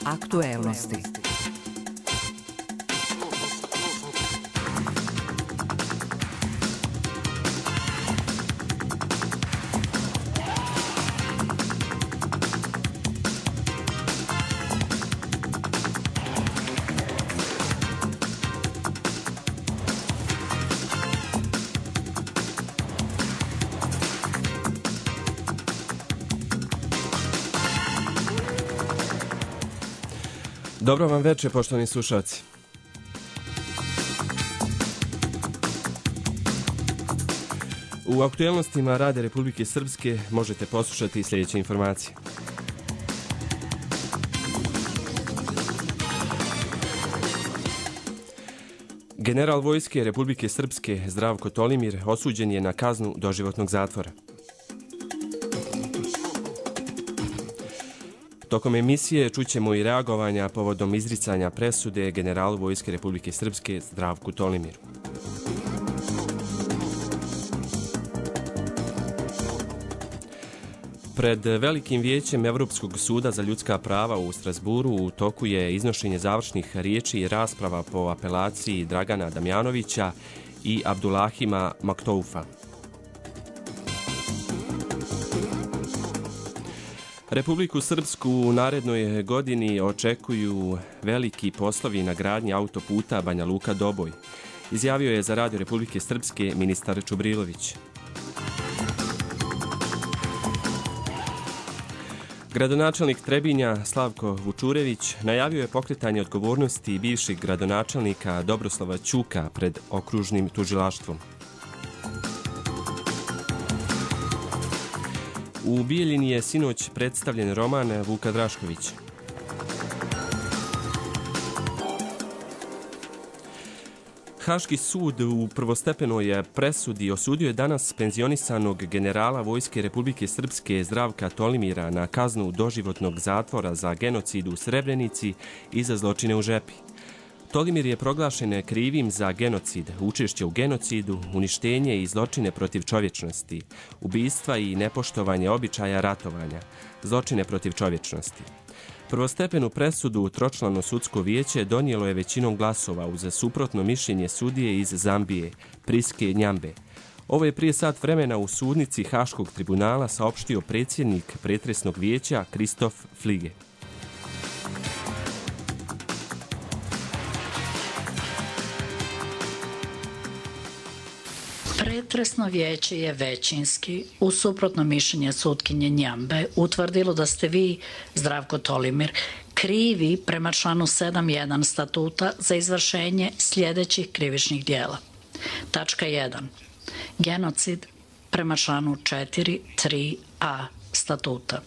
Aktuelnosti. Dobro vam večer, poštovani slušalci. U aktuelnostima Rade Republike Srpske možete poslušati sljedeće informacije. General vojske Republike Srpske Zdravko Tolimir osuđen je na kaznu doživotnog zatvora. Tokom emisije čućemo i reagovanja povodom izricanja presude generalu vojske Republike Srpske Zdravku Tolimiru. Pred Velikim vijećem Evropskog suda za ljudska prava u Strasburu u toku je iznošenje završnih riječi i rasprava po apelaciji Dragana Damjanovića i Abdulahima Maktoufa. Republiku Srpsku u narednoj godini očekuju veliki poslovi na gradnji autoputa Banja Luka-Doboj, izjavio je za Radio Republike Srpske ministar Čubrilović. Gradonačelnik Trebinja Slavko Vučurević najavio je pokretanje odgovornosti bivšeg gradonačelnika Dobroslava Ćuka pred okružnim tužilaštvom. U Bijeljini je sinoć predstavljen roman Vuka Draškovića. Haški sud u prvostepenoj presudi osudio je danas penzionisanog generala vojske Republike Srpske Zdravka Tolimira na kaznu doživotnog zatvora za genocid u Srebrenici i za zločine u Žepi. Tolimir je proglašen krivim za genocid, učešće u genocidu, uništenje i zločine protiv čovječnosti, ubistva i nepoštovanje običaja ratovanja, zločine protiv čovječnosti. Prvostepenu presudu tročlano sudsko vijeće donijelo je većinom glasova uz suprotno mišljenje sudije iz Zambije, Priske Njambe. Ovo je prije sat vremena u sudnici Haškog tribunala saopštio predsjednik pretresnog vijeća Kristof Flige. Pretresno vijeće je većinski, uz suprotno mišljenje sutkinje Njambe, utvrdilo da ste vi, Zdravko Tolimir, krivi prema članu 7.1 statuta za izvršenje sljedećih krivičnih dijela. Tačka 1. Genocid prema članu 4.3a statuta.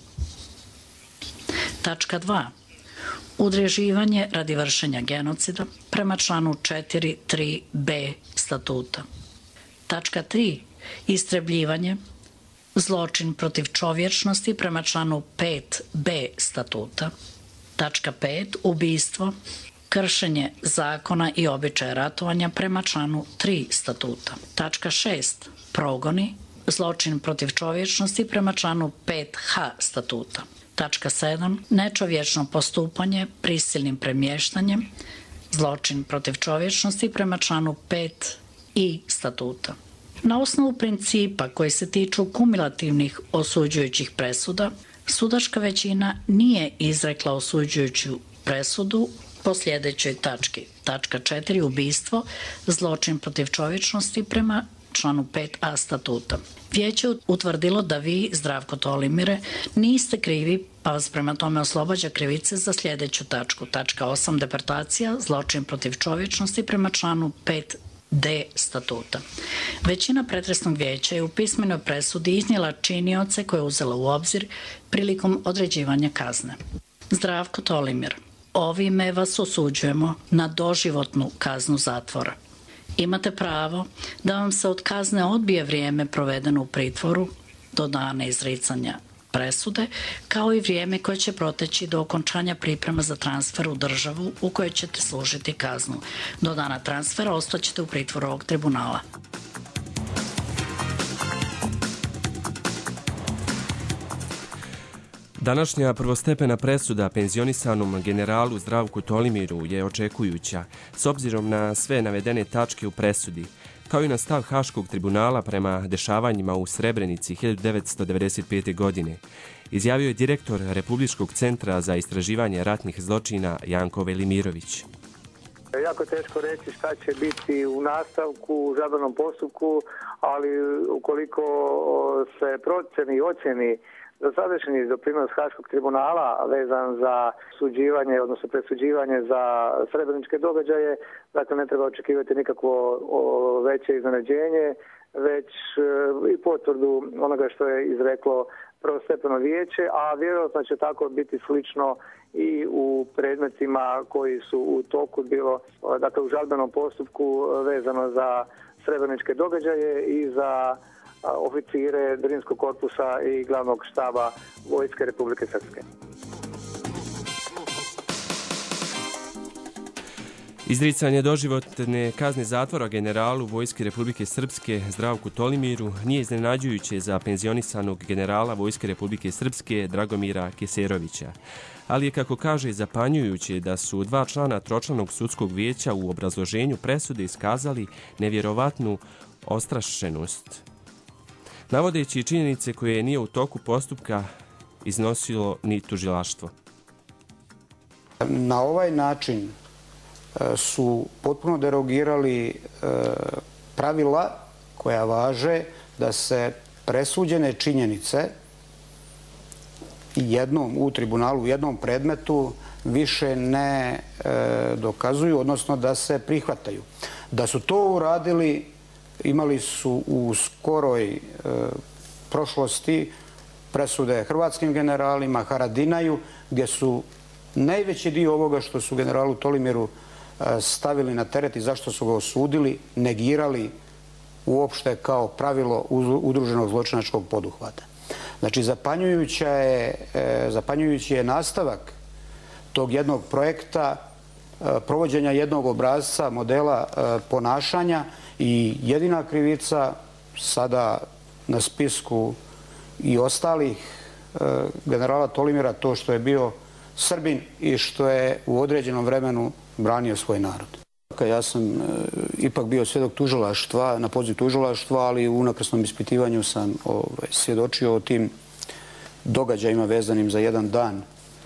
Tačka 2. Udruživanje radi vršenja genocida prema članu 4.3b statuta. Tačka 3. Istrebljivanje, zločin protiv čovječnosti prema članu 5b statuta. Tačka 5. Ubijstvo, kršenje zakona i običaja ratovanja prema članu 3 statuta. Tačka 6. Progoni, zločin protiv čovječnosti prema članu 5h statuta. Tačka 7. Nečovječno postupanje prisilnim premještanjem, zločin protiv čovječnosti prema članu 5i statuta. Na osnovu principa koji se tiču kumulativnih osuđujućih presuda, sudačka većina nije izrekla osuđujuću presudu po sljedećoj tački. Tačka 4. Ubijstvo, zločin protiv čovječnosti prema članu 5a statuta. Vijeće utvrdilo da vi, Zdravko Tolimire, niste krivi, pa vas prema tome oslobađa krivice za sljedeću tačku. Tačka 8. Deportacija, zločin protiv čovječnosti prema članu 5d statuta. Većina pretresnog vijeća je u pismenoj presudi iznijela činioce koje je uzela u obzir prilikom određivanja kazne. Zdravko Tolimir, ovime vas osuđujemo na doživotnu kaznu zatvora. Imate pravo da vam se od kazne odbije vrijeme provedeno u pritvoru do dana izricanja presude, kao i vrijeme koje će proteći do okončanja priprema za transfer u državu u kojoj ćete služiti kaznu. Do dana transfera ostaćete u pritvoru ovog tribunala. Današnja prvostepena presuda penzionisanom generalu Zdravku Tolimiru je očekujuća, s obzirom na sve navedene tačke u presudi, kao i na stav Haškog tribunala prema dešavanjima u Srebrenici 1995. godine, izjavio je direktor Republičkog centra za istraživanje ratnih zločina Janko Velimirović. Jako teško reći šta će biti u nastavku, u žalbenom postupku, ali ukoliko se proceni i ocjeni dosadašnji doprinos Haškog tribunala vezan za suđivanje, odnosno presuđivanje za srebreničke događaje, dakle ne treba očekivati nikakvo veće iznenađenje, već i potvrdu onoga što je izreklo prvostepeno vijeće, a vjerojatno će tako biti slično i u predmetima koji su u toku bilo, dakle u žalbenom postupku vezano za srebreničke događaje i za oficire Drinskog korpusa i glavnog štaba Vojske Republike Srpske. Izricanje doživotne kazne zatvora generalu Vojske Republike Srpske Zdravku Tolimiru nije iznenađujuće za penzionisanog generala Vojske Republike Srpske Dragomira Keserovića, ali je, kako kaže, zapanjujuće da su dva člana tročlanog sudskog vijeća u obrazloženju presude iskazali nevjerovatnu ostrašćenost, navodeći činjenice koje nije u toku postupka iznosilo ni tužilaštvo. Na ovaj način su potpuno derogirali pravila koja važe da se presuđene činjenice jednom u tribunalu, u jednom predmetu više ne dokazuju, odnosno da se prihvataju. Da su to uradili, imali su u skoroj prošlosti presude hrvatskim generalima, Haradinaju, gdje su najveći dio ovoga što su generalu Tolimiru stavili na teret i zašto su ga osudili, negirali uopšte kao pravilo udruženog zločinačkog poduhvata. Znači, zapanjujući je nastavak tog jednog projekta, provođenja jednog obrazca, modela ponašanja i jedina krivica sada na spisku i ostalih generala Tolimira to što je bio Srbin i što je u određenom vremenu branio svoj narod. Ja sam ipak bio svjedok tužilaštva, na poziv tužilaštva, ali u unakrsnom ispitivanju sam svjedočio o tim događajima vezanim za jedan dan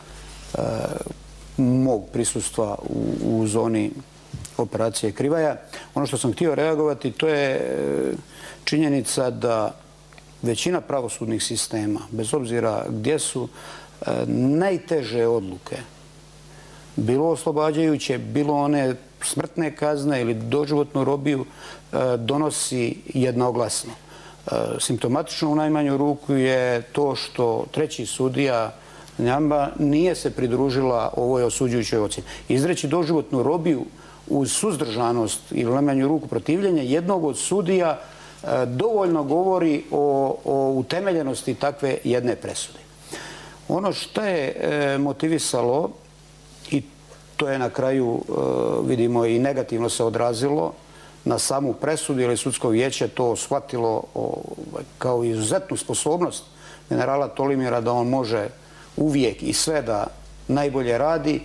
mog prisustva u zoni operacije Krivaja. Ono što sam htio reagovati, to je činjenica da većina pravosudnih sistema, bez obzira gdje su, najteže odluke, bilo oslobađajuće, bilo one smrtne kazne ili doživotnu robiju, donosi jednoglasno. Simptomatično u najmanju ruku je to što treći sudija Njamba nije se pridružila ovoj osuđujućoj ocjeni. Izreći doživotnu robiju uz suzdržanost ili u najmanju ruku protivljenje jednog od sudija dovoljno govori o utemeljenosti takve jedne presude. Ono što je motivisalo, i to je na kraju, vidimo, i negativno se odrazilo na samu presudu, jer je sudsko vijeće to shvatilo kao izuzetnu sposobnost generala Tolimira da on može uvijek i sve da najbolje radi.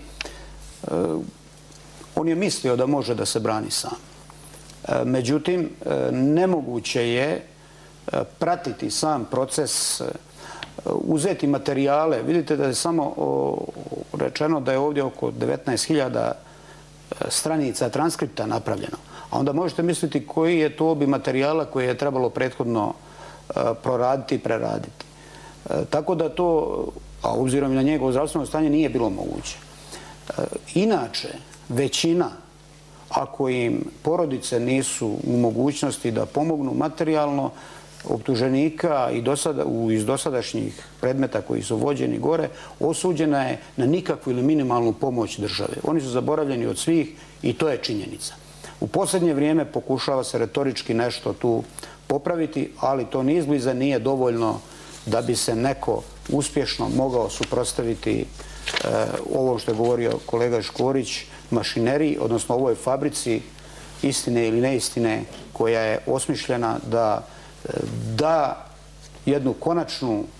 On je mislio da može da se brani sam. Međutim, nemoguće je pratiti sam proces, uzeti materijale. Vidite da je samo rečeno da je ovdje oko 19.000 stranica transkripta napravljeno. A onda možete misliti koji je to obim materijala koje je trebalo prethodno proraditi i preraditi. Tako da to, a obzirom na njegovo zdravstveno stanje, nije bilo moguće. Inače, većina, ako im porodice nisu u mogućnosti da pomognu materijalno, optuženika iz dosadašnjih predmeta koji su vođeni gore, osuđena je na nikakvu ili minimalnu pomoć države. Oni su zaboravljeni od svih i to je činjenica. U posljednje vrijeme pokušava se retorički nešto tu popraviti, ali to ni izbliza nije dovoljno da bi se neko uspješno mogao suprotstaviti ovo što je govorio kolega Škorić, mašineriji, odnosno ovoj fabrici istine ili neistine koja je osmišljena da jednu konačnu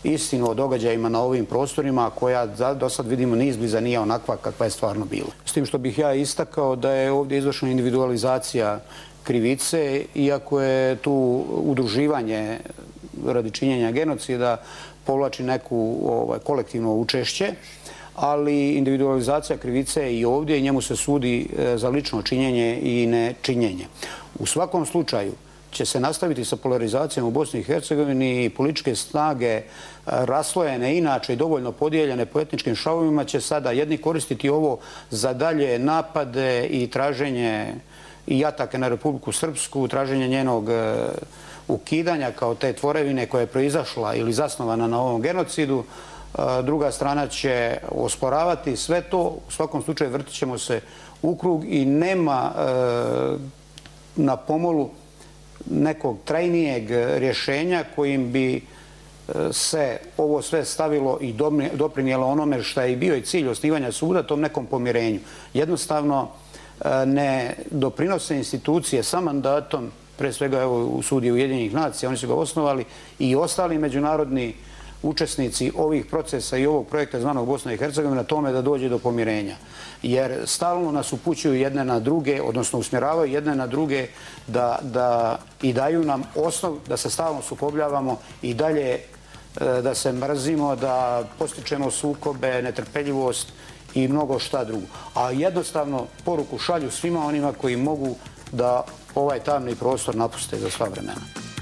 istinu o događajima na ovim prostorima, koja do sad vidimo ni izbliza nije onakva kakva je stvarno bila. S tim što bih ja istakao da je ovdje izvršena individualizacija krivice, iako je tu udruživanje radi činjenja genocida povlači neku kolektivno učešće, ali individualizacija krivice je i ovdje i njemu se sudi za lično činjenje i nečinjenje. U svakom slučaju će se nastaviti sa polarizacijom u Bosni i Hercegovini i političke snage raslojene, inače i dovoljno podijeljene po etničkim šavovima će sada jedni koristiti ovo za dalje napade i traženje i atake na Republiku Srpsku, traženje njenog ukidanja kao te tvorevine koja je proizašla ili zasnovana na ovom genocidu. Druga strana će osporavati sve to. U svakom slučaju vrtit ćemo se u krug i nema na pomolu nekog trajnijeg rješenja kojim bi se ovo sve stavilo i doprinijelo onome što je i bio i cilj osnivanja suda, tom nekom pomirenju. Jednostavno ne doprinose institucije sa mandatom, pre svega u Sudi Ujedinjenih nacija, oni su ga osnovali, i ostali međunarodni učesnici ovih procesa i ovog projekta zvanog Bosna i Hercegovina, na tome da dođe do pomirenja. Jer stalno nas upućuju jedne na druge, odnosno usmjeravaju jedne na druge i daju nam osnov da se stalno sukobljavamo i dalje da se mrzimo, da postičemo sukobe, netrpeljivost i mnogo šta drugo. A jednostavno poruku šalju svima onima koji mogu da ovaj tamni prostor napuste za sva vremena.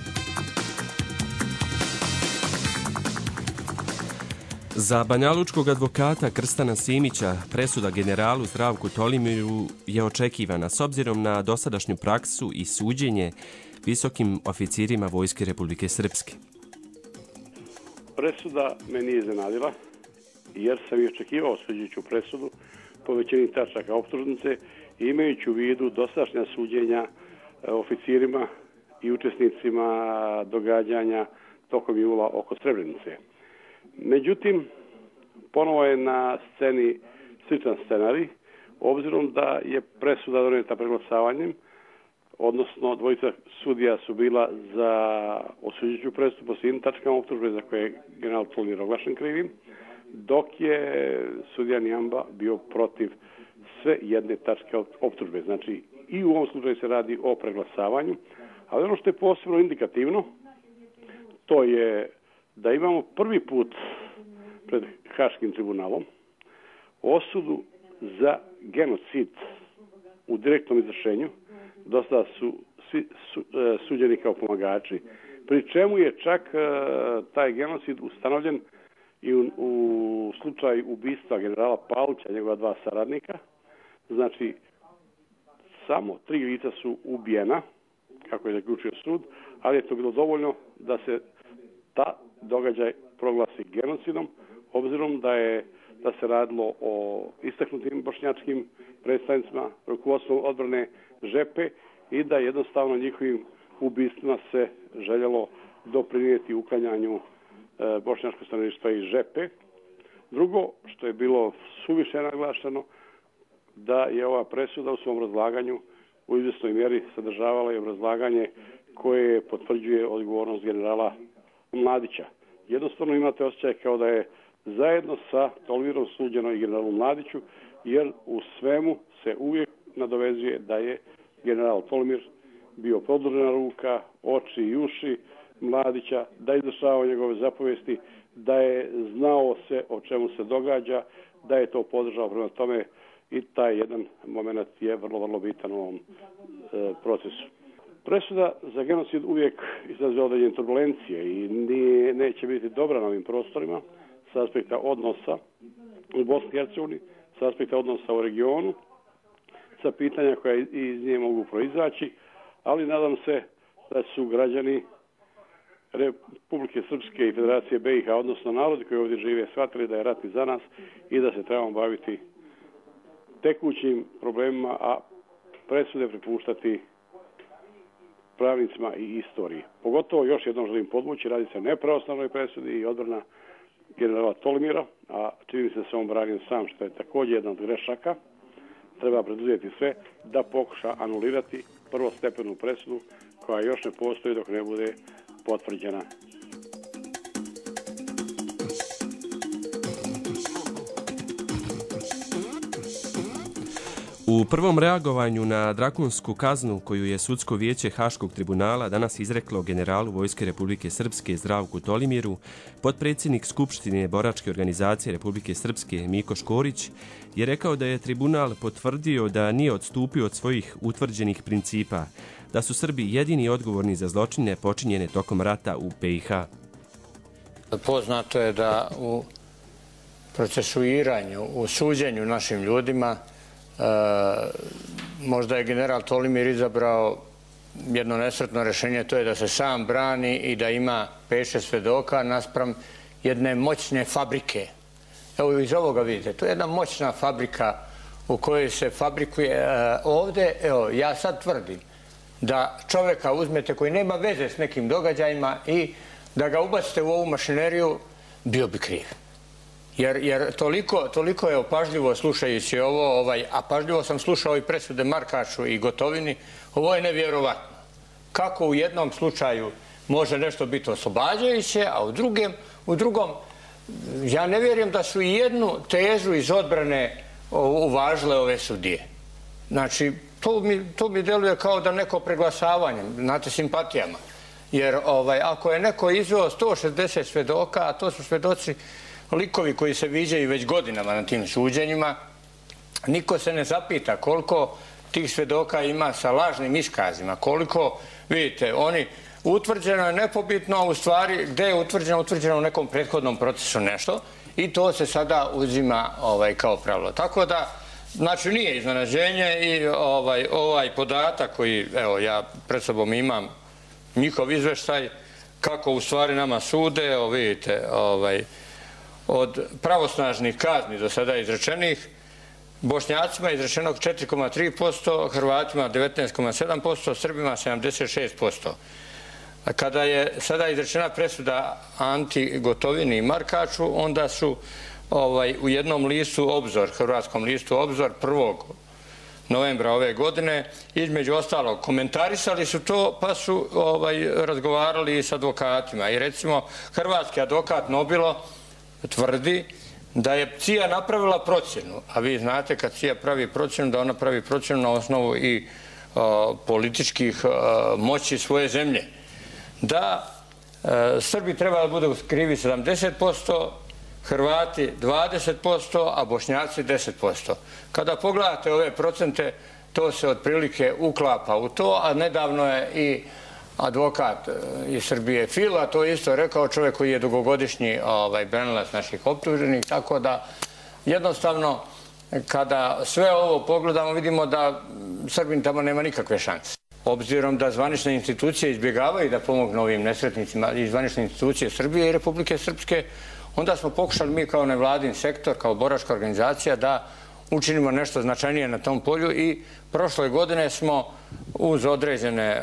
Za banjalučkog advokata Krstana Simića presuda generalu Zdravku Tolimiru je očekivana s obzirom na dosadašnju praksu i suđenje visokim oficirima Vojske Republike Srpske. Presuda me nije iznenadila jer sam i očekivao suđujuću presudu po većini tačaka optužnice i imajući u vidu dosadašnja suđenja oficirima i učesnicima događanja tokom jula oko Srebrenice. Međutim, ponovo je na sceni sličan scenarij, obzirom da je presuda donijeta preglasavanjem, odnosno dvojica sudija su bila za osuđujuću presudu po svim tačkama optužbe za koje je general Tolimir oglašen krivim, dok je sudija Nijamba bio protiv sve jedne tačke optužbe. Znači, i u ovom slučaju se radi o preglasavanju, ali ono što je posebno indikativno, to je da imamo prvi put pred Haškim tribunalom osudu za genocid u direktnom izvršenju. Dosta su svi suđeni kao pomagači, pri čemu je čak taj genocid ustanovljen i u slučaju ubistva generala Pavlića, njegova dva saradnika. Znači, samo 3 lica su ubijena, kako je zaključio sud, ali je to bilo dovoljno da se ta događaj proglasi genocidom, obzirom da se radilo o istaknutim bošnjačkim predstavnicima rukovodstvom odbrane Žepe i da jednostavno njihovim ubistvima se željelo doprinijeti uklanjanju bošnjačkog stanovništva iz Žepe. Drugo, što je bilo suviše naglašeno, da je ova presuda u svom razlaganju u izvjesnoj mjeri sadržavala i obrazlaganje koje potvrđuje odgovornost generala Mladića. Jednostavno imate osjećaj kao da je zajedno sa Tolimirom suđeno i generalu Mladiću, jer u svemu se uvijek nadovezuje da je general Tolimir bio produžena ruka, oči i uši Mladića, da je izvršavao njegove zapovesti, da je znao se o čemu se događa, da je to podržao. Prema tome i taj jedan moment je vrlo bitan u ovom procesu. Presuda za genocid uvijek izaziva određene turbulencije i neće biti dobra na ovim prostorima sa aspekta odnosa u Bosni i Hercegovini, sa aspekta odnosa u regionu, sa pitanja koja iz nje mogu proizaći, ali nadam se da su građani Republike Srpske i Federacije BiH, odnosno narodi koji ovdje žive, shvatili da je rat iza nas i da se trebamo baviti tekućim problemima, a presude prepuštati pravnicima i istoriji. Pogotovo, još jednom želim podvući, radi se o nepravosnažnoj presudi i odbrana generala Tolimira, a čini se on branio sam, što je također jedna od grešaka. Treba preduzeti sve da pokuša anulirati prvostepenu presudu koja još ne postoji dok ne bude potvrđena. U prvom reagovanju na drakonsku kaznu koju je sudsko vijeće Haškog tribunala danas izreklo generalu Vojske Republike Srpske Zdravku Tolimiru, potpredsjednik Skupštine boračke organizacije Republike Srpske Miko Škorić je rekao da je tribunal potvrdio da nije odstupio od svojih utvrđenih principa, da su Srbi jedini odgovorni za zločine počinjene tokom rata u BiH. Poznato je da u procesuiranju, u suđenju našim ljudima možda je general Tolimir izabrao jedno nesretno rješenje, to je da se sam brani i da ima 5-6 svedoka naspram jedne moćne fabrike. Evo iz ovoga vidite, to je jedna moćna fabrika u kojoj se fabrikuje. Ovdje, evo, ja sad tvrdim da čovjeka uzmete koji nema veze s nekim događajima i da ga ubacite u ovu mašineriju, bio bi kriv. Jer toliko je opažljivo slušajući ovo, a pažljivo sam slušao i presude Markaču i Gotovini, ovo je nevjerovatno. Kako u jednom slučaju može nešto biti oslobađajuće, a u drugom, ja ne vjerujem da su i jednu tezu iz odbrane uvažile ove sudije. Znači, to mi deluje kao da neko preglasavanje, znate, simpatijama. Jer ako je neko izveo 160 svedoka, a to su svedoci likovi koji se viđaju već godinama na tim suđenjima, niko se ne zapita koliko tih svedoka ima sa lažnim iskazima, koliko, vidite, oni utvrđeno je nepobitno, a u stvari gde je utvrđeno? Utvrđeno u nekom prethodnom procesu nešto i to se sada uzima kao pravilo. Tako da, znači, nije iznenađenje i ovaj podatak koji, evo, ja pred sobom imam njihov izveštaj, kako u stvari nama sude, evo vidite, od pravosnažnih kazni do sada izrečenih, Bošnjacima je izrečeno 4,3%, Hrvatima 19,7%, Srbima 76%. Kada je sada izrečena presuda Anti Gotovini i Markaču, onda su u jednom listu Obzor, hrvatskom listu Obzor, 1. novembra ove godine, između ostalog, komentarisali su to pa su razgovarali i s advokatima. I recimo, hrvatski advokat Nobilo tvrdi da je CIA napravila procjenu, a vi znate kad CIA pravi procjenu, da ona pravi procjenu na osnovu i političkih moći svoje zemlje. Da Srbi treba da budu krivi 70%, Hrvati 20%, a Bošnjaci 10%. Kada pogledate ove procente, to se otprilike uklapa u to, a nedavno je i advokat iz Srbije Fila to isto rekao, čovjek koji je dugogodišnji branilac naših optuženih, tako da jednostavno kada sve ovo pogledamo vidimo da Srbin tamo nema nikakve šanse. Obzirom da zvanične institucije izbjegavaju da pomognu ovim nesretnicima i zvanične institucije Srbije i Republike Srpske, onda smo pokušali mi kao nevladin sektor, kao boračka organizacija da učinimo nešto značajnije na tom polju i prošle godine smo uz određene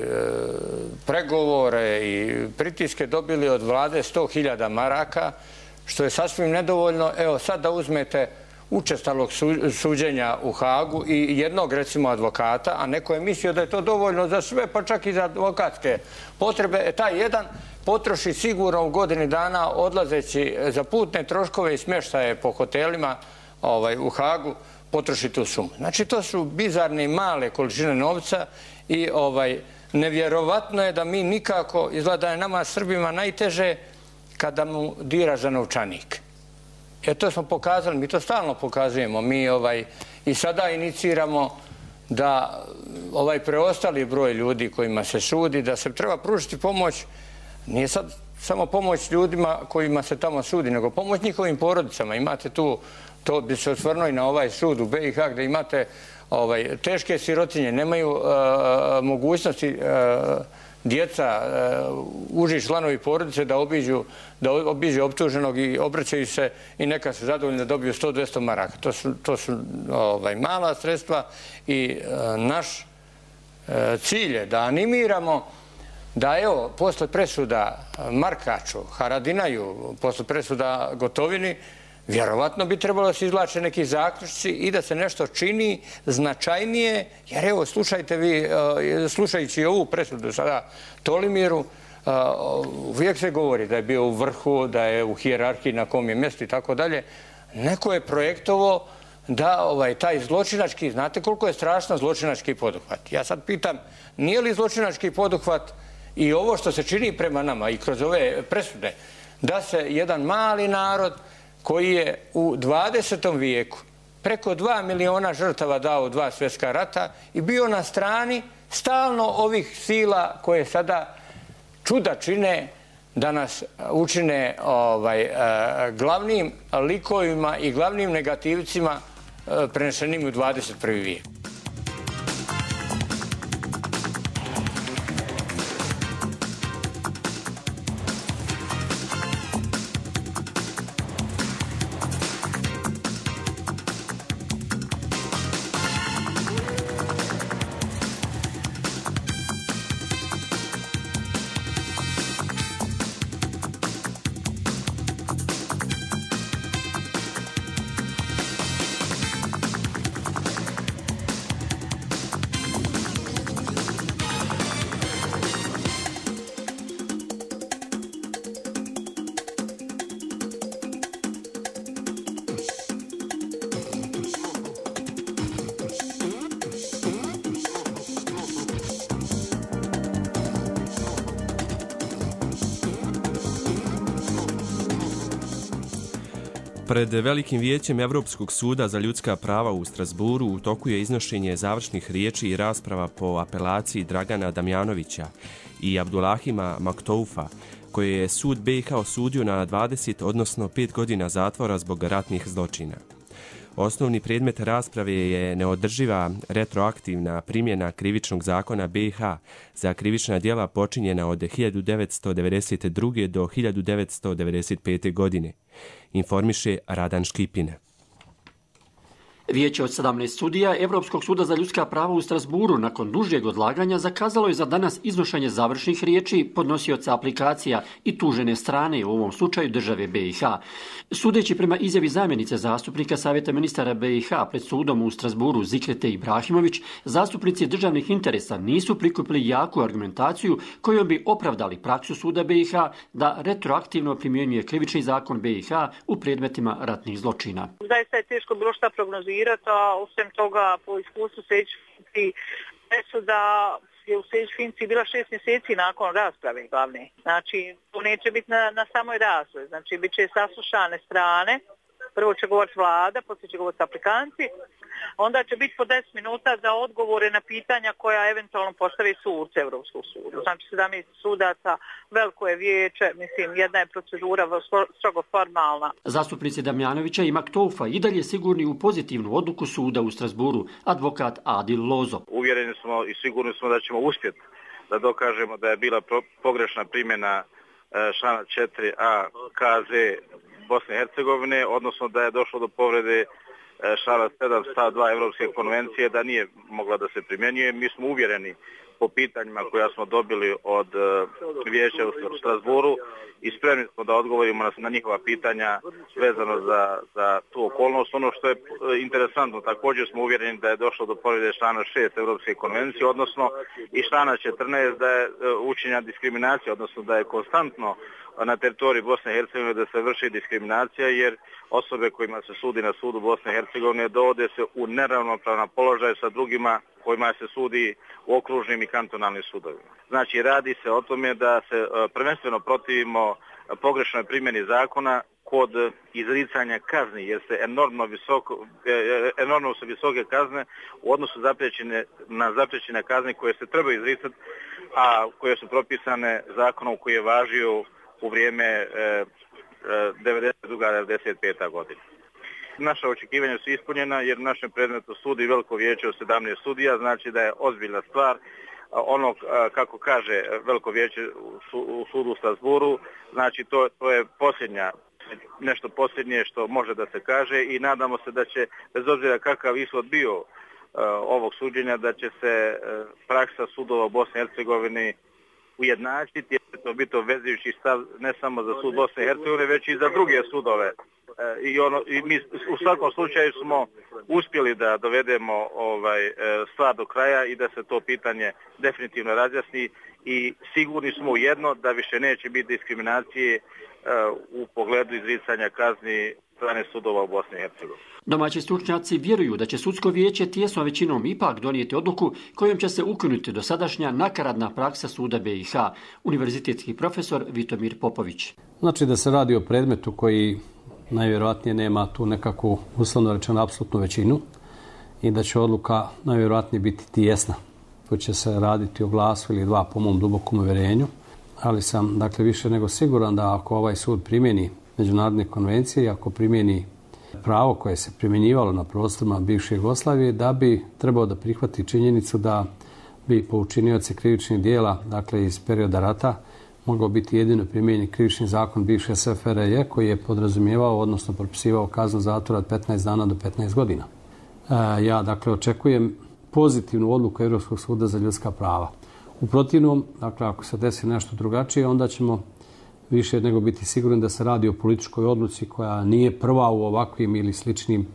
pregovore i pritiske dobili od vlade 100.000 maraka, što je sasvim nedovoljno. Evo sad da uzmete učestalog suđenja u Hagu i jednog, recimo, advokata, a neko je mislio da je to dovoljno za sve, pa čak i za advokatske potrebe, taj jedan potroši sigurno u godini dana odlazeći za putne troškove i smještaje po hotelima u Hagu, potroši tu sumu. Znači, to su bizarne male količine novca i nevjerovatno je da mi nikako, izgleda je nama Srbima najteže kada mu dira za novčanik. To smo pokazali, mi to stalno pokazujemo. Mi i sada iniciramo da ovaj preostali broj ljudi kojima se sudi, da se treba pružiti pomoć, nije sad samo pomoć ljudima kojima se tamo sudi, nego pomoć njihovim porodicama. Imate tu, to bi se osvrnuo i na ovaj sud u BiH, gdje imate teške sirotinje, nemaju mogućnosti djeca, uži članovi porodice da obiđu optuženog i obraćaju se i neka su zadovoljni da dobiju 100-200 maraka. To su mala sredstva i naš cilj je da animiramo da, evo, posle presuda Markaču, Haradinaju, posle presuda Gotovini, vjerovatno bi trebalo da se izvlače neki zaključci i da se nešto čini značajnije, jer evo, slušajte vi, slušajući ovu presudu sada Tolimiru, uvijek se govori da je bio u vrhu, da je u hijerarhiji na kom je mjestu i tako dalje. Neko je projektovo da taj zločinački, znate koliko je strašno zločinački poduhvat. Ja sad pitam, nije li zločinački poduhvat i ovo što se čini prema nama i kroz ove presude, da se jedan mali narod koji je u 20. vijeku preko 2 miliona žrtava dao u 2 svjetska rata i bio na strani stalno ovih sila koje sada čuda čine, da nas učine glavnim likovima i glavnim negativcima prenešenim u 21. vijek. Pred Velikim vijećem Evropskog suda za ljudska prava u Strasburu u toku je iznošenje završnih riječi i rasprava po apelaciji Dragana Damjanovića i Abdulahima Maktoufa, koje je sud BiH osudio na 20, odnosno 5 godina zatvora zbog ratnih zločina. Osnovni predmet rasprave je neodrživa retroaktivna primjena krivičnog zakona BiH za krivična djela počinjena od 1992. do 1995. godine, informiše Radan Škipin. Vijeće od 17 sudija Evropskog suda za ljudska prava u Strasburu nakon dužeg odlaganja zakazalo je za danas iznošenje završnih riječi podnosioca aplikacija i tužene strane, u ovom slučaju države BiH. Sudeći prema izjavi zamjenice zastupnika Savjeta ministara BiH pred sudom u Strasburu Zikrete Ibrahimović, zastupnici državnih interesa nisu prikupili jaku argumentaciju kojom bi opravdali praksu suda BiH da retroaktivno primjenjuje krivični zakon BiH u predmetima ratnih zločina. Zaista je teško bilo šta prognozirati, a osim toga po iskustvu Sejdić-Finci presuda je u Sejdić-Finci bila 6 mjeseci nakon rasprave glavne. Znači, to neće biti na samoj raspravi. Znači, bit će saslušane strane. Prvo će govoriti vlada, poslije će govoriti aplikanti. Onda će biti po 10 minuta za odgovore na pitanja koja eventualno postavi suci Evropskog suda. Znači 17 sudaca, veliko je vijeće, mislim jedna je procedura strogo formalna. Zastupnici Damjanovića i Maktoufa i dalje sigurni u pozitivnu odluku suda u Strasburu, advokat Adil Lozo. Uvjereni smo i sigurni smo da ćemo uspjeti da dokažemo da je bila pogrešna primjena člana 4a KZ Bosne i Hercegovine, odnosno da je došlo do povrede člana 7 stav 2 Evropske konvencije, da nije mogla da se primjenjuje. Mi smo uvjereni po pitanjima koja smo dobili od vijeća u Strasburu i spremni smo da odgovorimo na njihova pitanja vezano za tu okolnost. Ono što je interesantno, također smo uvjereni da je došlo do povrede člana 6 Evropske konvencije, odnosno i člana 14 da je učinjena diskriminacija, odnosno da je konstantno na teritoriji Bosne i Hercegovine da se vrši diskriminacija, jer osobe kojima se sudi na sudu Bosne i Hercegovine dovode se u neravnopravan položaj sa drugima kojima se sudi u okružnim i kantonalnim sudovima. Znači, radi se o tome da se prvenstveno protivimo pogrešnoj primjeni zakona kod izricanja kazni, jer se enormno su visoke kazne u odnosu na zapriječene kazne koje se treba izricati, a koje su propisane zakonom koji je važio u vrijeme 92-95. godina. Naša očekivanja su ispunjena jer u našem predmetu sudi veliko vijeće od 17 sudija, znači da je ozbiljna stvar. Ono, kako kaže veliko vijeće u sudu u Strasburu, znači to je nešto posljednje što može da se kaže i nadamo se da će, bez obzira kakav ishod bio ovog suđenja, da će se praksa sudova u Bosni i Hercegovini ujednačiti, jer će to biti obvezujući stav ne samo za sud Bosne i Hercegovine, već i za druge sudove. I mi u svakom slučaju smo uspjeli da dovedemo stvar do kraja i da se to pitanje definitivno razjasni i sigurni smo u jedno da više neće biti diskriminacije u pogledu izricanja kazni strane sudova u Bosni i Hercegovini. Domaći stručnjaci vjeruju da će sudsko vijeće tijesnom većinom ipak donijeti odluku kojom će se ukinuti dosadašnja nakaradna praksa suda BiH. Univerzitetski profesor Vitomir Popović. Znači da se radi o predmetu koji najvjerojatnije nema tu nekakvu, uslovno rečeno, apsolutnu većinu i da će odluka najvjerojatnije biti tijesna. Tu će se raditi o glasu ili dva po mom dubokom uvjerenju, ali sam više nego siguran da ako ovaj sud primjeni međunarodne konvencije i ako primjeni pravo koje se primjenjivalo na prostorima bivše Jugoslavije, da bi trebao da prihvati činjenicu da bi po učinioci krivičnih dijela, iz perioda rata, mogao biti jedino primijenjen krivični zakon bivše SFRJ koji je podrazumijevao, odnosno propisivao kaznu zatvora od 15 dana do 15 godina. Ja, očekujem pozitivnu odluku Europskog suda za ljudska prava. U protivnom, ako se desi nešto drugačije, onda ćemo više nego biti sigurni da se radi o političkoj odluci koja nije prva u ovakvim ili sličnim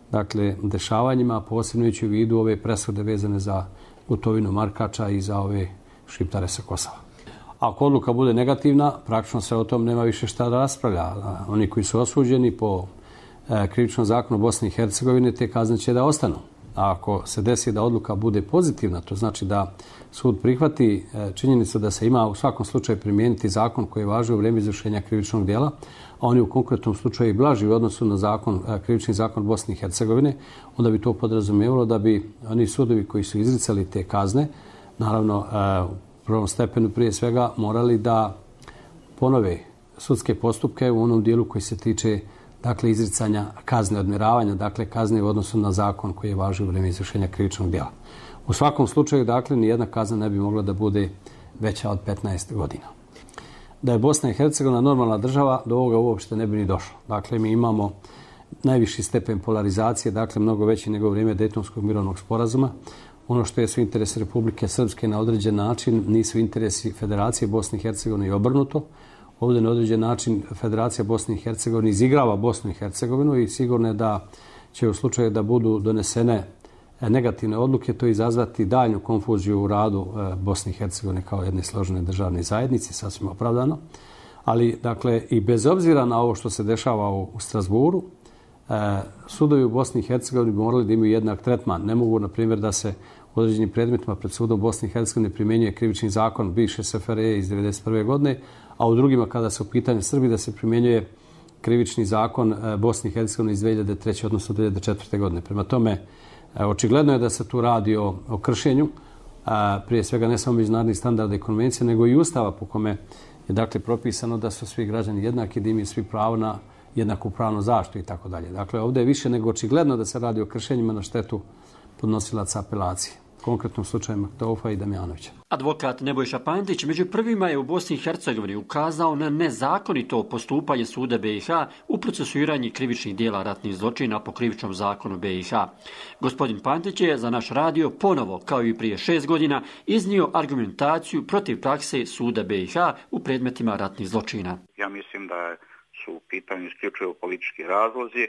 dešavanjima, posebno ići u vidu ove presude vezane za Gotovinu, Markača i za ove Šiptare sa Kosova. Ako odluka bude negativna, praktično se o tom nema više šta da raspravlja. Oni koji su osuđeni po krivičnom zakonu Bosne i Hercegovine, te kazne će da ostanu. A ako se desi da odluka bude pozitivna, to znači da sud prihvati činjenicu da se ima u svakom slučaju primijeniti zakon koji je važio u vrijeme izvršenja krivičnog djela, a on je u konkretnom slučaju i blaži u odnosu na krivični zakon Bosne i Hercegovine, onda bi to podrazumijevalo da bi oni sudovi koji su izricali te kazne, naravno u prvom stepenu prije svega morali da ponove sudske postupke u onom dijelu koji se tiče izricanja kazne, odmjeravanja, kazne u odnosu na zakon koji je važio u vrijeme izvršenja krivičnog djela. U svakom slučaju, nijedna kazna ne bi mogla da bude veća od 15 godina. Da je Bosna i Hercegovina normalna država, do ovoga uopšte ne bi ni došlo. Mi imamo najviši stepen polarizacije, mnogo veći nego u vrijeme Dejtonskog mirovnog sporazuma. Ono što su interesi Republike Srpske na određen način nisu interesi Federacije Bosne i Hercegovine i obrnuto. Ovdje na određen način Federacija Bosne i Hercegovine izigrava Bosnu i Hercegovinu i sigurno je da će u slučaju da budu donesene negativne odluke to izazvati daljnju konfuziju u radu Bosne i Hercegovine kao jedne složene državne zajednice, sasvim opravdano. Ali, i bez obzira na ovo što se dešava u Strasburu, sudovi u Bosni i Hercegovini bi morali da imaju jednak tretman. Ne mogu, na primjer, da se u određenim predmetima pred sudom Bosne i Hercegovine primjenjuje krivični zakon bivše SFRJ iz 1991. godine, a u drugima kada se u pitanju Srbi da se primjenjuje krivični zakon Bosne i Hercegovine iz 2003. odnosno 2004. godine. Prema tome, očigledno je da se tu radi o kršenju, prije svega ne samo međunarodnih standarda i konvencija, nego i Ustava po kome je propisano da su svi građani jednaki, da imaju svi pravo na jednaku pravnu zaštitu i tako dalje. Ovdje je više nego očigledno da se radi o kršenjima na štetu podnosilaca apelacije. U konkretnom slučaju Maktaufa i Damjanovića. Advokat Nebojša Pantić među prvima je u Bosni i Hercegovini ukazao na nezakonito postupanje suda BiH u procesuiranju krivičnih dijela ratnih zločina po krivičnom zakonu BiH. Gospodin Pantić je za naš radio ponovo, kao i prije 6 godina, iznio argumentaciju protiv prakse suda BiH u predmetima ratnih zločina. Ja mislim da su u pitanju isključivo politički razlozi,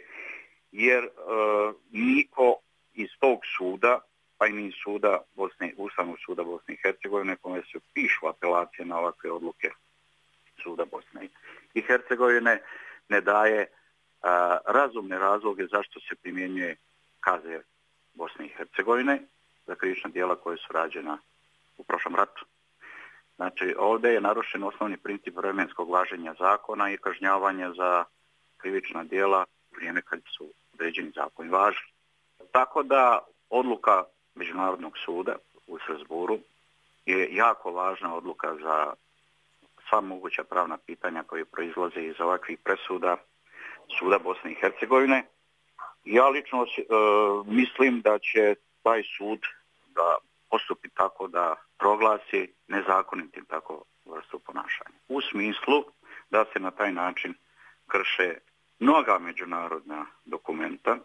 jer niko iz tog suda, pa i ni Ustavnog suda Bosne i Hercegovine, kome se pišu apelacije na ovakve odluke suda Bosne i Hercegovine, ne daje razumne razloge zašto se primjenjuje kaze Bosne i Hercegovine za krivična djela koje su rađena u prošlom ratu. Znači, ovdje je narušen osnovni princip vremenskog važenja zakona i kažnjavanja za krivična djela u vrijeme kad su određeni zakoni važili. Tako da odluka Međunarodnog suda u Strasburu je jako važna odluka za sva moguća pravna pitanja koje proizlaze iz ovakvih presuda suda Bosne i Hercegovine. Ja lično mislim da će taj sud da postupi tako da proglasi nezakonitim tako vrstu ponašanja. U smislu da se na taj način krše mnoga međunarodna dokumenta.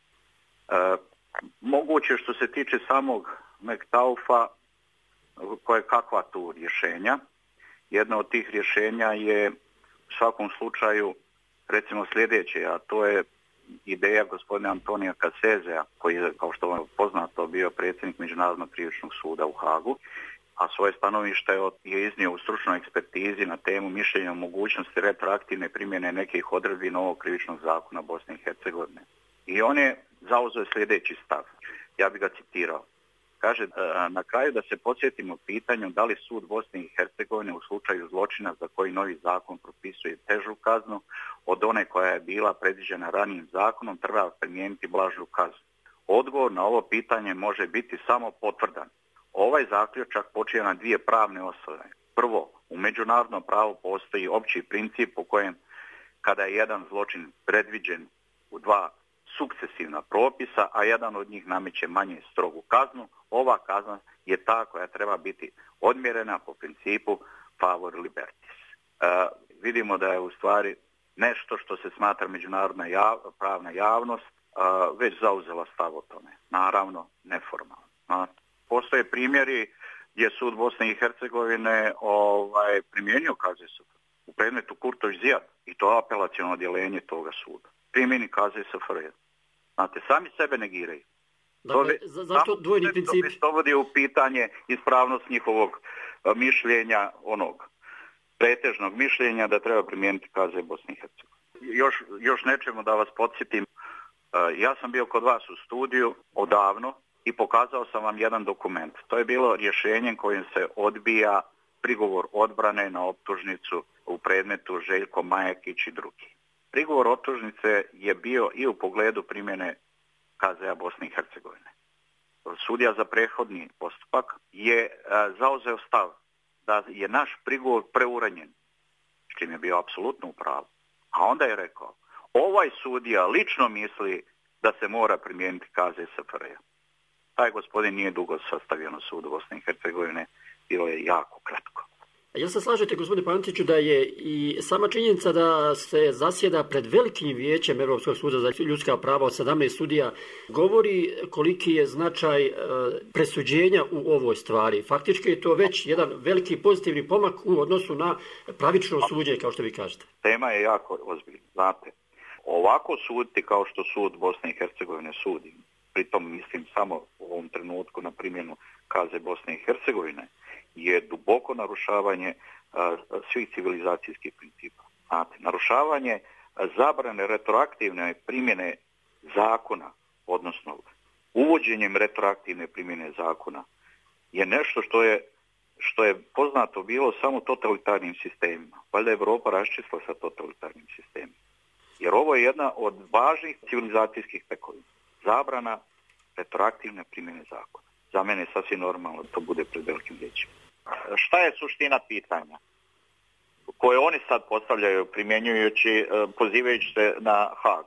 Moguće što se tiče samog Maktaufa, koje kakva tu rješenja. Jedno od tih rješenja je u svakom slučaju recimo sljedeće, a to je ideja gospodina Antonija Kasezea, koji je, kao što vam je poznato, bio predsjednik Međunarodnog krivičnog suda u Hagu, a svoje stanovište je iznio u stručnoj ekspertizi na temu mišljenja o mogućnosti retroaktivne primjene nekih odredbi novog krivičnog zakona Bosne i Hercegovine. I on je zauzeo sljedeći stav. Ja bih ga citirao. Kaže, na kraju da se podsjetimo pitanju da li sud Bosne i Hercegovine u slučaju zločina za koji novi zakon propisuje težu kaznu od one koja je bila predviđena ranijim zakonom treba primijeniti blažu kaznu. Odgovor na ovo pitanje može biti samo potvrdan. Ovaj zaključak počiva na dvije pravne osnove. Prvo, u međunarodnom pravu postoji opći princip u kojem kada je jedan zločin predviđen u dva sukcesivna propisa, a jedan od njih nameće manje strogu kaznu, ova kazna je ta koja treba biti odmjerena po principu favor libertis. Vidimo da je u stvari nešto što se smatra međunarodna pravna javnost već zauzela stav o tome. Naravno, neformalno. Postoje primjeri gdje sud Bosne i Hercegovine primijenio KZSF u predmetu Kurtović-Zijad i to apelaciono odjeljenje toga suda. Primjeni KZSFR. Znate, sami sebe negiraju. Dakle, zašto dvojni princip? To dovodi u pitanje ispravnost njihovog mišljenja, onog pretežnog mišljenja da treba primijeniti KZ Bosne i Hercegovine. Još nečemu da vas podsjetim. Ja sam bio kod vas u studiju odavno i pokazao sam vam jedan dokument. To je bilo rješenjem kojim se odbija prigovor odbrane na optužnicu u predmetu Željko Majekić i drugi. Prigovor optužnice je bio i u pogledu primjene KZ-a Bosne i Hercegovine. Sudija za prethodni postupak je zauzeo stav da je naš prigovor preuranjen, s čim je bio apsolutno u pravu. A onda je rekao, ovaj sudija lično misli da se mora primijeniti KZ-SFRJ. Taj gospodin nije dugo sastavio na sudu Bosne i Hercegovine, bilo je jako kratko. Jel se slažete, gospodine Pantiću, da je i sama činjenica da se zasjeda pred velikim vijećem Europskog suda za ljudska prava od 17 sudija govori koliki je značaj presuđenja u ovoj stvari? Faktički je to već jedan veliki pozitivni pomak u odnosu na pravično suđenje, kao što vi kažete. Tema je jako ozbiljna. Znate, ovako suditi kao što sud Bosne i Hercegovine sudi, pritom mislim samo u ovom trenutku na primjenu KZ Bosne i Hercegovine, je duboko narušavanje svih civilizacijskih principa. Znate, narušavanje zabrane retroaktivne primjene zakona, odnosno uvođenjem retroaktivne primjene zakona, je nešto što je poznato bilo samo totalitarnim sistemima. Valjda je Europa raščistila sa totalitarnim sistemima. Jer ovo je jedna od važnih civilizacijskih tekovina. Zabrana retroaktivne primjene zakona. Za mene je sasvim normalno da to bude pred velikim vijećem. Šta je suština pitanja koje oni sad postavljaju primjenjujući, pozivajući se na Haag?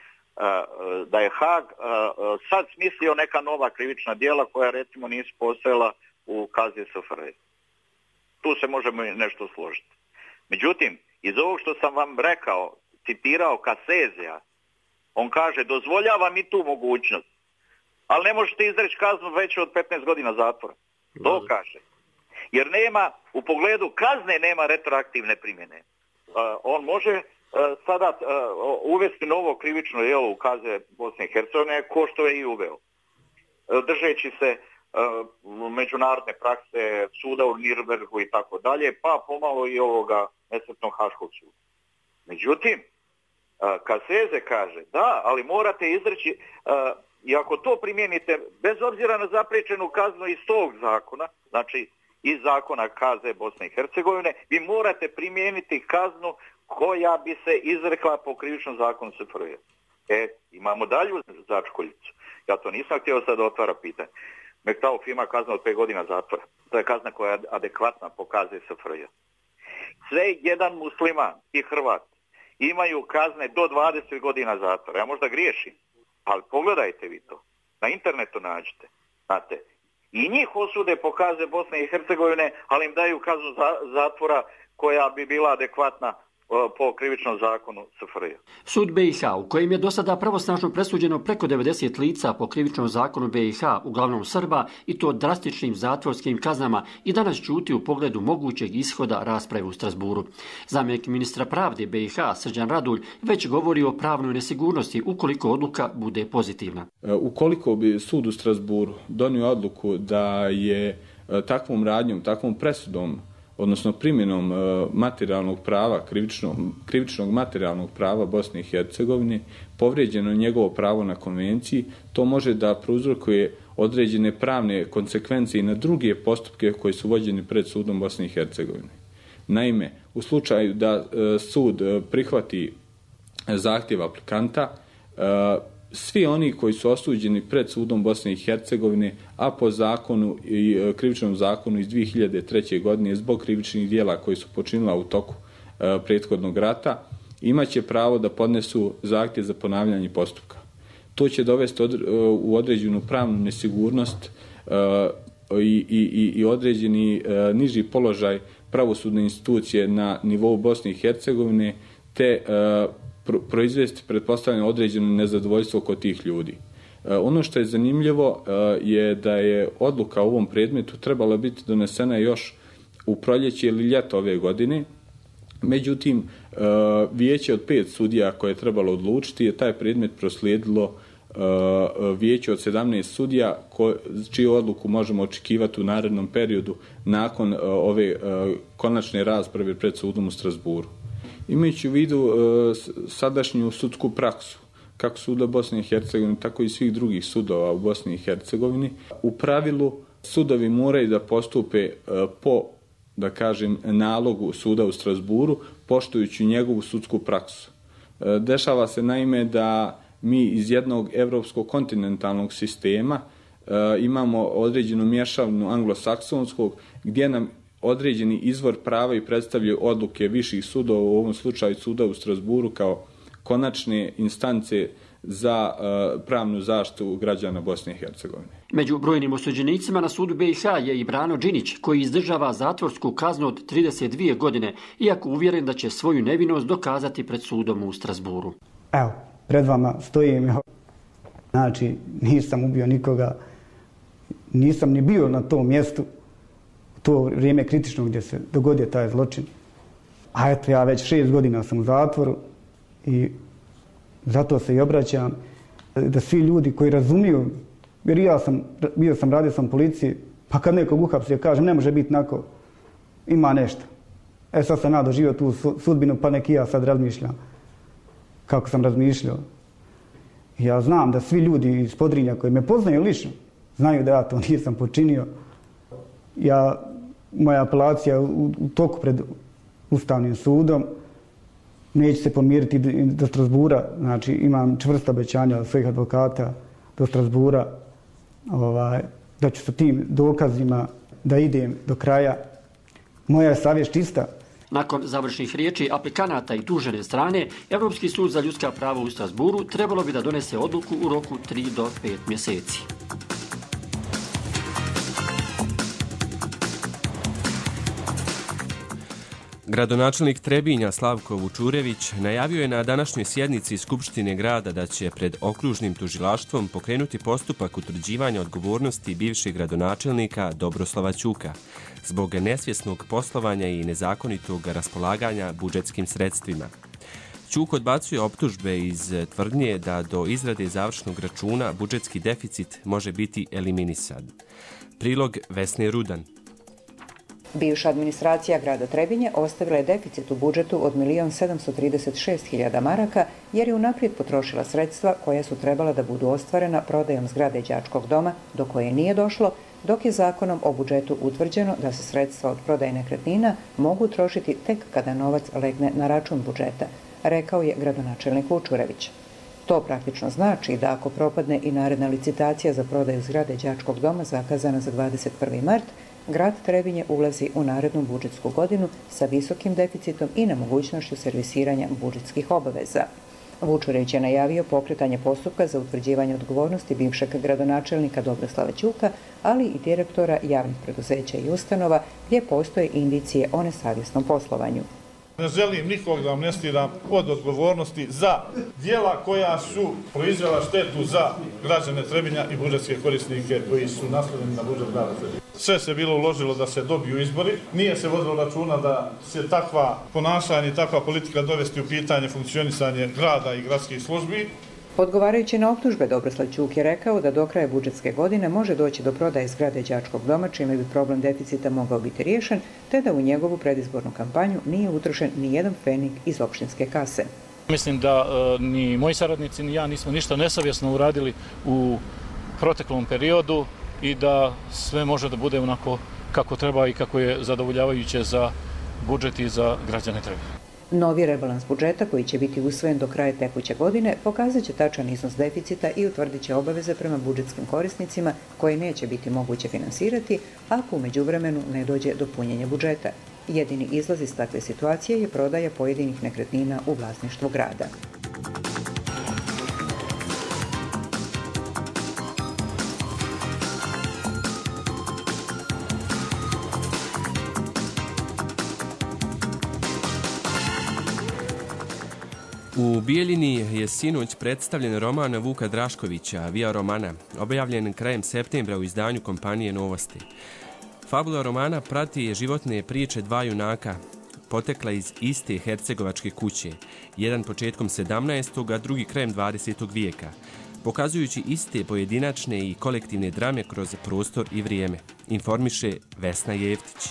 Da je Haag sad smislio neka nova krivična djela koja recimo nisu postojala u KZ-SFRJ. Tu se možemo nešto složiti. Međutim, iz ovog što sam vam rekao, citirao Kasezija, on kaže dozvoljava mi tu mogućnost, ali ne možete izreći kaznu veću od 15 godina zatvora. To kaže. Jer nema, u pogledu kazne nema retroaktivne primjene. On može sada uvesti novo krivično djelo u KZ Bosne i Hercegovine, ko što je i uveo. Držeći se međunarodne prakse suda u Nürnbergu i tako dalje, pa pomalo i ovoga nesretnog Haškog suda. Međutim, Kaseze kaže, da, ali morate izreći, i ako to primijenite, bez obzira na zapriječenu kaznu iz tog zakona, znači iz zakona KZ Bosne i Hercegovine, vi morate primijeniti kaznu koja bi se izrekla po krivičnom zakonu SFRJ. Imamo dalju začkoljicu. Ja to nisam htio sad otvara pitanje. Mektauf ima kaznu od 5 godina zatvora. To je kazna koja je adekvatna po KZ SFRJ. Sve jedan musliman i Hrvat imaju kazne do 20 godina zatvora. Ja možda griješim, ali pogledajte vi to. Na internetu nađete. Znate, i njih osude po KZ Bosne i Hercegovine, ali im daju kaznu zatvora koja bi bila adekvatna po krivičnom zakonu SFRJ. Sud BiH, u kojem je do sada pravosnažno presuđeno preko 90 lica po krivičnom zakonu BiH, uglavnom Srba, i to drastičnim zatvorskim kaznama, i danas ćuti u pogledu mogućeg ishoda rasprave u Strasburu. Zamjenik ministra pravde BiH, Srđan Radulj, već govori o pravnoj nesigurnosti ukoliko odluka bude pozitivna. Ukoliko bi sud u Strasburu donio odluku da je takvom radnjom, takvom presudom, odnosno primjenom materijalnog prava, krivičnog materijalnog prava Bosne i Hercegovine, povrijeđeno njegovo pravo na konvenciji, to može da prouzrokuje određene pravne konsekvence i na druge postupke koji su vođeni pred sudom Bosne i Hercegovine. Naime, u slučaju da sud prihvati zahtjev aplikanta, svi oni koji su osuđeni pred sudom Bosne i Hercegovine, a po zakonu i krivičnom zakonu iz 2003. godine zbog krivičnih dijela koji su počinila u toku prethodnog rata, imaće pravo da podnesu zahtjev za ponavljanje postupka. To će dovesti u određenu pravnu nesigurnost i određeni niži položaj pravosudne institucije na nivou Bosne i Hercegovine, te proizvesti pretpostavljeno određeno nezadovoljstvo kod tih ljudi. Ono što je zanimljivo je da je odluka u ovom predmetu trebala biti donesena još u proljeće ili ljeto ove godine. Međutim, vijeće od 5 sudija koje je trebalo odlučiti je taj predmet proslijedilo vijeće od 17 sudija čiju odluku možemo očekivati u narednom periodu nakon ove konačne rasprave pred sudom u Strasburu. Imajući u vidu sadašnju sudsku praksu, kako suda Bosne i Hercegovine, tako i svih drugih sudova u Bosni i Hercegovini, u pravilu sudovi moraju da postupe po, da kažem, nalogu suda u Strasburu, poštujući njegovu sudsku praksu. Dešava se naime da mi iz jednog evropskog kontinentalnog sistema imamo određenu mješavinu anglosaksonskog, gdje nam određeni izvor prava i predstavljaju odluke viših sudova, u ovom slučaju suda u Strasburu, kao konačne instance za pravnu zaštitu građana Bosne i Hercegovine. Među brojnim osuđenicima na sudu BiH je i Brano Đinić, koji izdržava zatvorsku kaznu od 32 godine, iako uvjeren da će svoju nevinost dokazati pred sudom u Strasburu. Evo, pred vama stojim. Znači, nisam ubio nikoga, nisam ni bio na tom mjestu, to vrijeme kritično gdje se dogodio taj zločin. A eto, ja već 6 godina sam u zatvoru i zato se i obraćam da svi ljudi koji razumiju, jer radio sam policiji, pa kad nekog uhapsio, kažem, ne može biti nako, ima nešto. Sad sam ja doživio tu sudbinu, pa neki ja sad razmišljam kako sam razmišljao. Ja znam da svi ljudi iz Podrinja koji me poznaju lično, znaju da ja to nisam počinio. Moja apelacija u toku pred Ustavnim sudom, neće se pomiriti do Strasbura, znači imam čvrsto obećanje od svojih advokata do Strasbura, da ću sa tim dokazima da idem do kraja. Moja je savjest čista. Nakon završnih riječi aplikanata i tužene strane, Europski sud za ljudska prava u Strasburu trebalo bi da donese odluku u roku 3 do 5 mjeseci. Gradonačelnik Trebinja Slavko Vučurević najavio je na današnjoj sjednici Skupštine grada da će pred okružnim tužilaštvom pokrenuti postupak utvrđivanja odgovornosti bivšeg gradonačelnika Dobroslava Ćuka zbog nesvjesnog poslovanja i nezakonitog raspolaganja budžetskim sredstvima. Ćuk odbacuje optužbe iz tvrdnje da do izrade završnog računa budžetski deficit može biti eliminisan. Prilog Vesne Rudan. Bivša administracija grada Trebinje ostavila je deficit u budžetu od 1.736.000 maraka jer je unaprijed potrošila sredstva koja su trebala da budu ostvarena prodajom zgrade đačkog doma do koje nije došlo, dok je zakonom o budžetu utvrđeno da se sredstva od prodaje nekretnina mogu trošiti tek kada novac legne na račun budžeta, rekao je gradonačelnik Vučurević. To praktično znači da ako propadne i naredna licitacija za prodaju zgrade đačkog doma zakazana za 21. mart, grad Trebinje ulazi u narednu budžetsku godinu sa visokim deficitom i nemogućnošću servisiranja budžetskih obaveza. Vučurević je najavio pokretanje postupka za utvrđivanje odgovornosti bivšeg gradonačelnika Dobroslava Ćuka, ali i direktora javnih preduzeća i ustanova gdje postoje indicije o nesavjesnom poslovanju. Ne želim nikog da amnestiram od odgovornosti za djela koja su proizvela štetu za građane Trebinja i budžetske korisnike koji su nasledeni na budžet grada Trebinja. Sve se bilo uložilo da se dobiju izbori, nije se vodilo računa da se takva ponašanja i takva politika dovesti u pitanje funkcionisanje grada i gradskih službi. Odgovarajući na optužbe, Dobroslav Ćuk je rekao da do kraja budžetske godine može doći do prodaje zgrade Đačkog doma, čime bi problem deficita mogao biti riješen, te da u njegovu predizbornu kampanju nije utrošen ni jedan pfenig iz opštinske kase. Mislim da ni moji saradnici ni ja nismo ništa nesavjesno uradili u proteklom periodu i da sve može da bude onako kako treba i kako je zadovoljavajuće za budžet i za građane Trebinja. Novi rebalans budžeta, koji će biti usvojen do kraja tekuće godine, pokazat će tačan iznos deficita i utvrdit će obaveze prema budžetskim korisnicima koje neće biti moguće finansirati ako u međuvremenu ne dođe do punjenja budžeta. Jedini izlaz iz takve situacije je prodaja pojedinih nekretnina u vlasništvu grada. U Bijeljini je sinoć predstavljen roman Vuka Draškovića, Via Romana, objavljen krajem septembra u izdanju kompanije Novosti. Fabula romana prati životne priče dva junaka, potekla iz iste hercegovačke kuće, jedan početkom 17. a drugi krajem 20. vijeka, pokazujući iste pojedinačne i kolektivne drame kroz prostor i vrijeme, informiše Vesna Jeftić.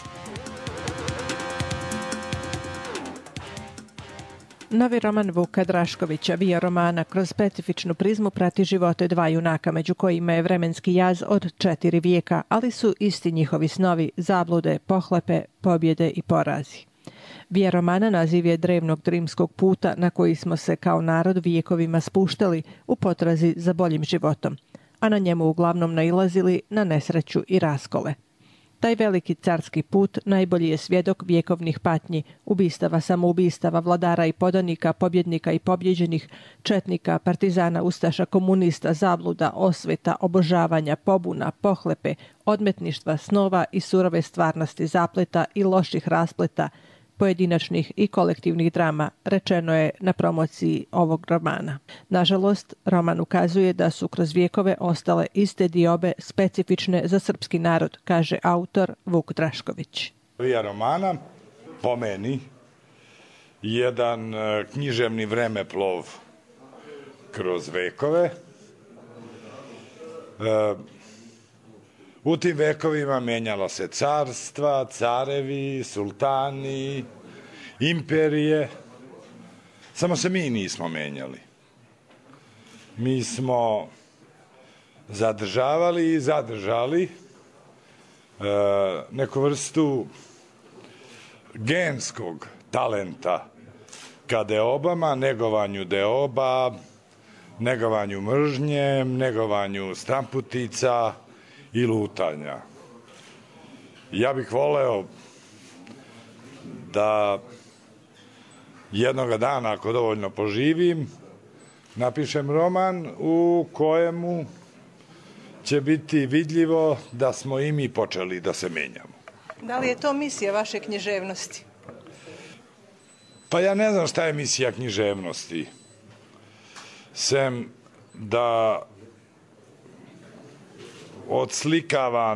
Novi roman Vuka Draškovića, Via Romana, kroz specifičnu prizmu prati živote dva junaka, među kojima je vremenski jaz od 4 vijeka, ali su isti njihovi snovi, zablude, pohlepe, pobjede i porazi. Via Romana naziv je drevnog rimskog puta na koji smo se kao narod vijekovima spuštali u potrazi za boljim životom, a na njemu uglavnom nailazili na nesreću i raskole. Taj veliki carski put najbolji je svjedok vjekovnih patnji, ubistava, samoubistava, vladara i podanika, pobjednika i pobjeđenih, četnika, partizana, ustaša, komunista, zabluda, osveta, obožavanja, pobuna, pohlepe, odmetništva, snova i surove stvarnosti, zapleta i loših raspleta, pojedinačnih i kolektivnih drama, rečeno je na promociji ovog romana. Nažalost, roman ukazuje da su kroz vjekove ostale iste diobe specifične za srpski narod, kaže autor Vuk Drašković. Via Romana, po meni, jedan književni vremeplov kroz vekove. U tim vekovima menjala se carstva, carevi, sultani, imperije. Samo se mi nismo menjali. Mi smo zadržavali i zadržali neku vrstu genskog talenta ka deobama, negovanju deoba, negovanju mržnje, negovanju stramputica i lutanja. Ja bih voleo da jednoga dana, ako dovoljno poživim, napišem roman u kojemu će biti vidljivo da smo i mi počeli da se menjamo. Da li je to misija vaše književnosti? Pa ja ne znam šta je misija književnosti. Sem da odslikava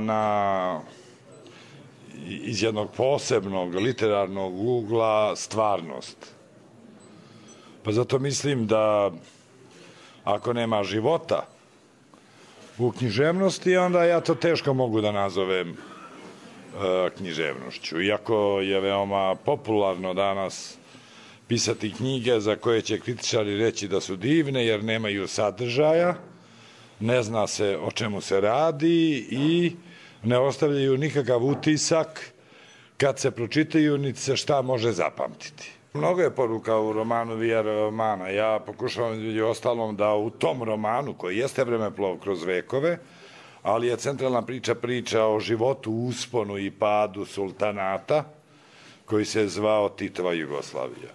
iz jednog posebnog literarnog ugla stvarnost. Pa zato mislim da ako nema života u književnosti, onda ja to teško mogu da nazovem književnošću. Iako je veoma popularno danas pisati knjige za koje će kritičari reći da su divne jer nemaju sadržaja, ne zna se o čemu se radi i ne ostavljaju nikakav utisak kad se pročitaju, niti se šta može zapamtiti. Mnogo je poruka u romanu Via Romana. Ja pokušavam među ostalom da u tom romanu, koji jeste vremeplov kroz vekove, ali je centralna priča o životu, usponu i padu sultanata, koji se zvao Titova Jugoslavija.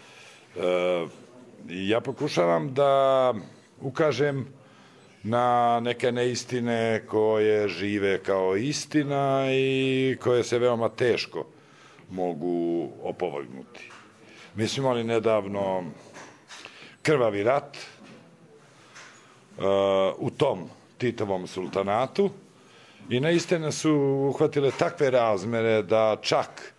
Ja pokušavam da ukažem na neke neistine koje žive kao istina i koje se veoma teško mogu opovrgnuti. Mi smo imali nedavno krvavi rat u tom Titovom sultanatu i neistine su uhvatile takve razmere da čak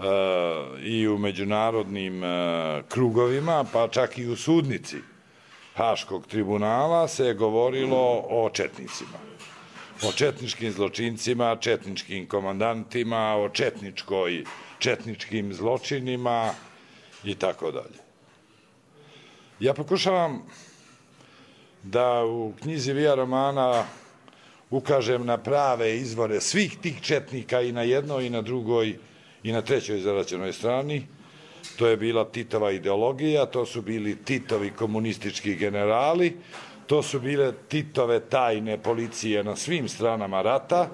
i u međunarodnim krugovima, pa čak i u sudnici, Haškog tribunala se govorilo o četnicima. O četničkim zločincima, četničkim komandantima, o četničkim zločinima i tako dalje. Ja pokušavam da u knjizi Via Romana ukažem na prave izvore svih tih četnika i na jednoj i na drugoj i na trećoj zaraćenoj strani. To je bila Titova ideologija, to su bili Titovi komunistički generali, to su bile Titove tajne policije na svim stranama rata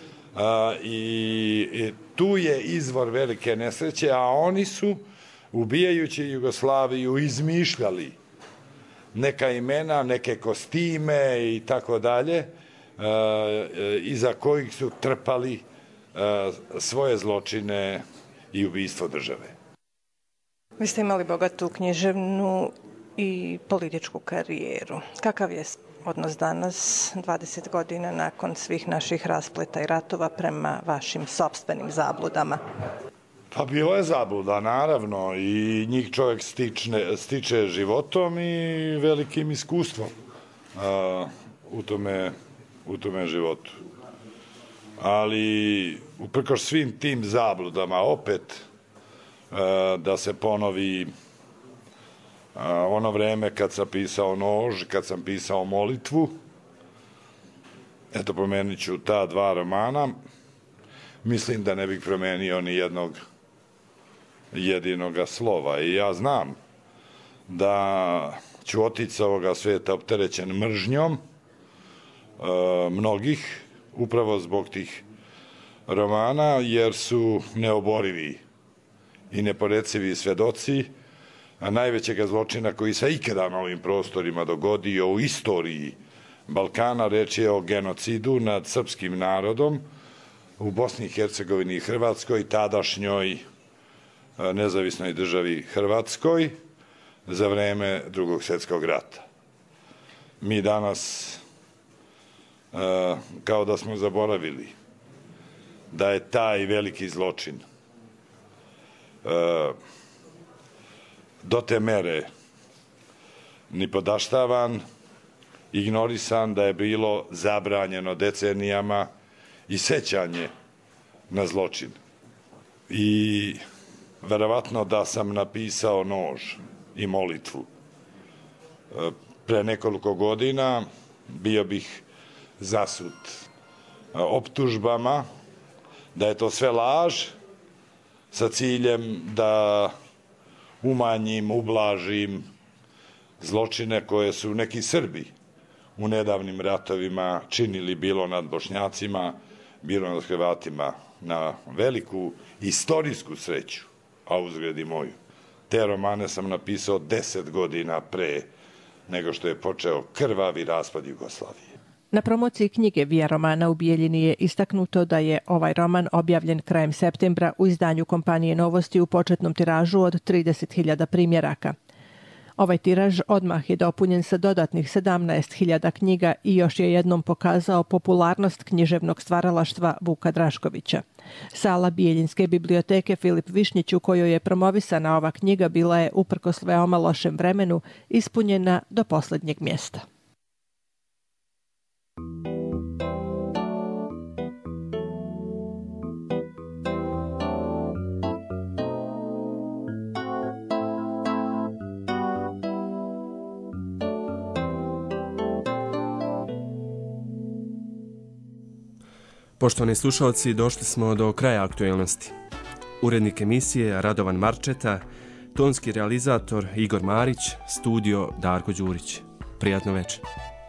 i tu je izvor velike nesreće, a oni su, ubijajući Jugoslaviju, izmišljali neka imena, neke kostime i tako dalje, iza kojih su trpali svoje zločine i ubistvo države. Vi ste imali bogatu književnu i političku karijeru. Kakav je odnos danas, 20 godina nakon svih naših raspleta i ratova, prema vašim sopstvenim zabludama? Pa bilo je zabluda, naravno, i njih čovjek stiče životom i velikim iskustvom u tome životu. Ali, uprkos svim tim zabludama, opet da se ponovi ono vreme kad sam pisao Nož, kad sam pisao Molitvu. Eto, pomenut ću ta dva romana. Mislim da ne bih promenio ni jednog jedinoga slova. I ja znam da ću otići sa ovoga sveta opterećen mržnjom mnogih, upravo zbog tih romana, jer su neoborivi i neporecivi svedoci najvećeg zločina koji se ikada na ovim prostorima dogodio u istoriji Balkana. Reč je o genocidu nad srpskim narodom u Bosni i Hercegovini i Hrvatskoj, tadašnjoj nezavisnoj državi Hrvatskoj, za vreme Drugog svjetskog rata. Mi danas kao da smo zaboravili da je taj veliki zločin do te mere nipodaštavan, ignorisan, da je bilo zabranjeno decenijama i sećanje na zločin. I verovatno da sam napisao Nož i Molitvu pre nekoliko godina, bio bih zasut optužbama da je to sve laž, sa ciljem da umanjim, ublažim zločine koje su neki Srbi u nedavnim ratovima činili, bilo nad Bošnjacima, bilo nad Hrvatima. Na veliku istorijsku sreću, a uzgled i moju, te romane sam napisao 10 godina pre nego što je počeo krvavi raspad Jugoslavije. Na promociji knjige Via Romana u Bijeljini je istaknuto da je ovaj roman objavljen krajem septembra u izdanju kompanije Novosti u početnom tiražu od 30.000 primjeraka. Ovaj tiraž odmah je dopunjen sa dodatnih 17.000 knjiga i još je jednom pokazao popularnost književnog stvaralaštva Vuka Draškovića. Sala Bijeljinske biblioteke Filip Višnjić, u kojoj je promovisana ova knjiga, bila je, uprkos veoma lošem vremenu, ispunjena do poslednjeg mjesta. Poštovani slušalci, došli smo do kraja aktualnosti. Urednik emisije Radovan Marčeta, tonski realizator Igor Marić, studio Darko Đurić. Prijatno večer.